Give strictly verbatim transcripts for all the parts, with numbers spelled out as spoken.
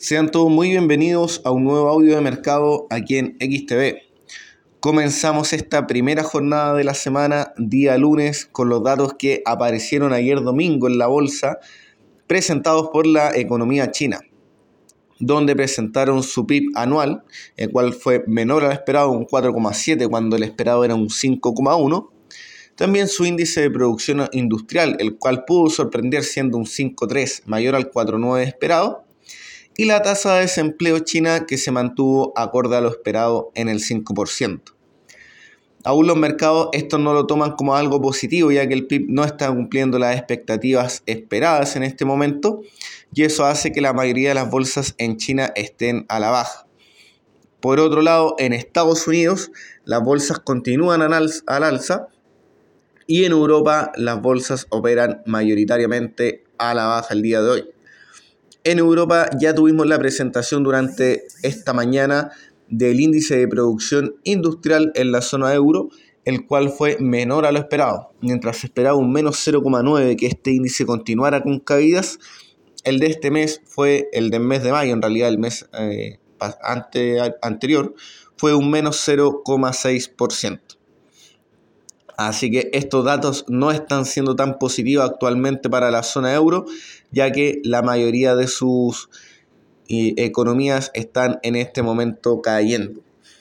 Sean todos muy bienvenidos a un nuevo audio de mercado aquí en X T V. Comenzamos esta primera jornada de la semana, día lunes, con los datos que aparecieron ayer domingo en la bolsa, presentados por la economía china, donde presentaron su P I B anual, el cual fue menor al esperado, un cuatro coma siete, cuando el esperado era un cinco coma uno. También su índice de producción industrial, el cual pudo sorprender siendo un cinco coma tres, mayor al cuatro coma nueve esperado. Y la tasa de desempleo china, que se mantuvo acorde a lo esperado en el cinco por ciento. Aún los mercados esto no lo toman como algo positivo, ya que el P I B no está cumpliendo las expectativas esperadas en este momento, y eso hace que la mayoría de las bolsas en China estén a la baja. Por otro lado, en Estados Unidos las bolsas continúan al alza, y en Europa las bolsas operan mayoritariamente a la baja el día de hoy. En Europa ya tuvimos la presentación durante esta mañana del índice de producción industrial en la zona euro, el cual fue menor a lo esperado. Mientras se esperaba un menos cero coma nueve que este índice continuara con caídas, el de este mes fue, el del mes de mayo, en realidad el mes eh, ante, anterior, fue un menos cero coma seis por ciento. Así que estos datos no están siendo tan positivos actualmente para la zona euro, ya que la mayoría de sus eh, economías están en este momento cayendo.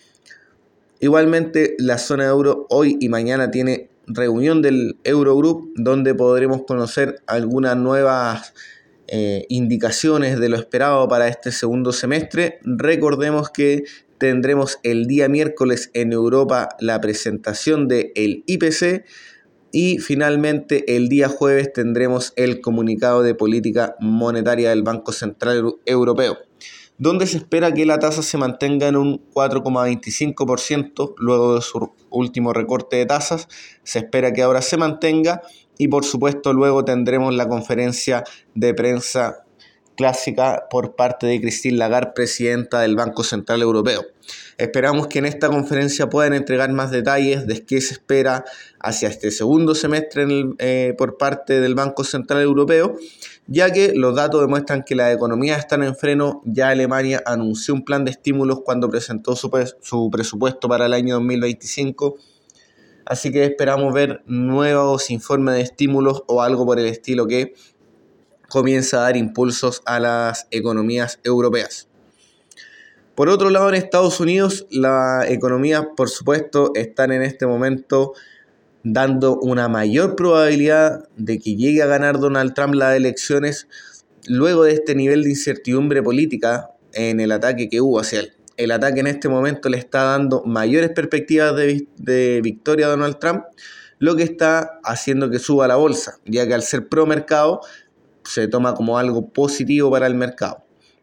Igualmente, la zona euro hoy y mañana tiene reunión del Eurogroup, donde podremos conocer algunas nuevas eh, indicaciones de lo esperado para este segundo semestre. Recordemos que tendremos el día miércoles en Europa la presentación del I P C y finalmente el día jueves tendremos el comunicado de política monetaria del Banco Central Europeo, donde se espera que la tasa se mantenga en un cuatro coma veinticinco por ciento luego de su último recorte de tasas. Se espera que ahora se mantenga y por supuesto luego tendremos la conferencia de prensa clásica por parte de Christine Lagarde, presidenta del Banco Central Europeo. Esperamos que en esta conferencia puedan entregar más detalles de qué se espera hacia este segundo semestre en el, eh, por parte del Banco Central Europeo, ya que los datos demuestran que las economías están en freno. Ya Alemania anunció un plan de estímulos cuando presentó su, su presupuesto para el año dos mil veinticinco, así que esperamos ver nuevos informes de estímulos o algo por el estilo que comienza a dar impulsos a las economías europeas. Por otro lado, en Estados Unidos, las economías, por supuesto, están en este momento dando una mayor probabilidad de que llegue a ganar Donald Trump las elecciones luego de este nivel de incertidumbre política en el ataque que hubo hacia él. El ataque en este momento le está dando mayores perspectivas de, de victoria a Donald Trump, lo que está haciendo que suba la bolsa, ya que al ser pro mercado se toma como algo positivo para el mercado.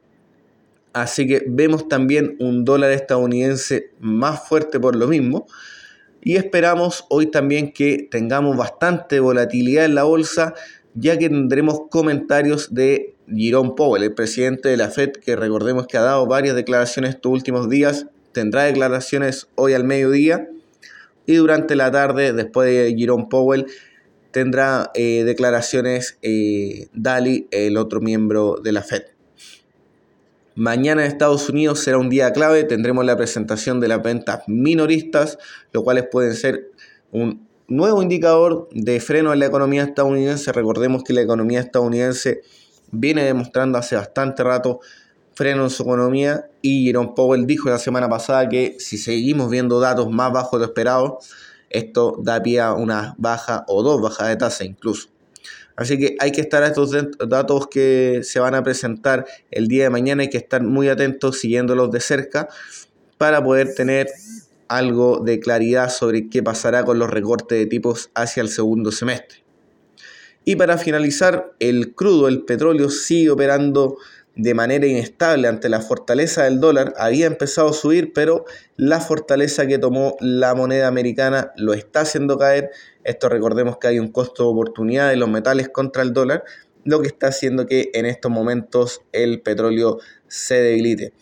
Así que vemos también un dólar estadounidense más fuerte por lo mismo, y esperamos hoy también que tengamos bastante volatilidad en la bolsa, ya que tendremos comentarios de Jerome Powell, el presidente de la Fed, que recordemos que ha dado varias declaraciones estos últimos días. Tendrá declaraciones hoy al mediodía, y durante la tarde, después de Jerome Powell, tendrá eh, declaraciones eh, Daly, el otro miembro de la Fed. Mañana en Estados Unidos será un día clave, tendremos la presentación de las ventas minoristas, lo cuales pueden ser un nuevo indicador de freno en la economía estadounidense. Recordemos que la economía estadounidense viene demostrando hace bastante rato freno en su economía, y Jerome Powell dijo la semana pasada que si seguimos viendo datos más bajos de lo esperado, esto da pie a una baja o dos bajas de tasa incluso. Así que hay que estar a estos datos que se van a presentar el día de mañana. Hay que estar muy atentos, siguiéndolos de cerca, para poder tener algo de claridad sobre qué pasará con los recortes de tipos hacia el segundo semestre. Y para finalizar, el crudo, el petróleo, sigue operando de manera inestable ante la fortaleza del dólar. Había empezado a subir, pero la fortaleza que tomó la moneda americana lo está haciendo caer. Esto, recordemos que hay un costo de oportunidad de los metales contra el dólar, lo que está haciendo que en estos momentos el petróleo se debilite.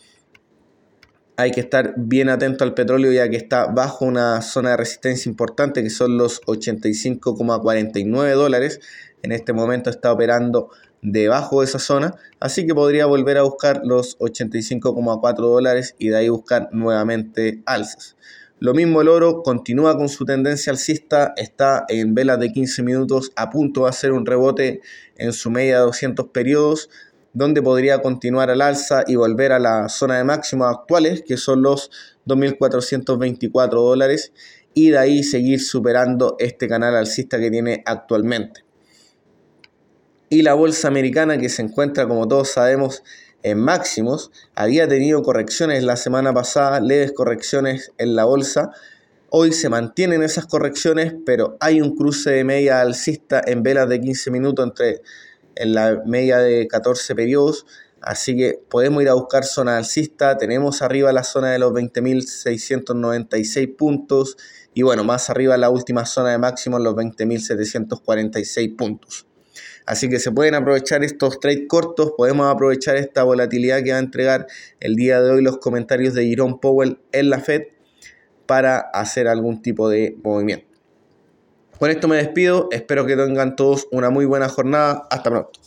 Hay que estar bien atento al petróleo, ya que está bajo una zona de resistencia importante, que son los ochenta y cinco coma cuarenta y nueve dólares. En este momento está operando debajo de esa zona, así que podría volver a buscar los ochenta y cinco coma cuatro dólares y de ahí buscar nuevamente alzas. Lo mismo el oro, continúa con su tendencia alcista, está en velas de quince minutos a punto de hacer un rebote en su media de doscientos periodos, donde podría continuar al alza y volver a la zona de máximos actuales, que son los dos mil cuatrocientos veinticuatro dólares, y de ahí seguir superando este canal alcista que tiene actualmente. Y la bolsa americana, que se encuentra, como todos sabemos, en máximos, había tenido correcciones la semana pasada, leves correcciones en la bolsa. Hoy se mantienen esas correcciones, pero hay un cruce de media alcista en velas de quince minutos entre en la media de catorce periodos, así que podemos ir a buscar zona alcista. Tenemos arriba la zona de los veinte mil seiscientos noventa y seis puntos y bueno, más arriba la última zona de máximo en los veinte mil setecientos cuarenta y seis puntos. Así que se pueden aprovechar estos trades cortos, podemos aprovechar esta volatilidad que va a entregar el día de hoy los comentarios de Jerome Powell en la Fed para hacer algún tipo de movimiento. Con esto me despido, espero que tengan todos una muy buena jornada, hasta pronto.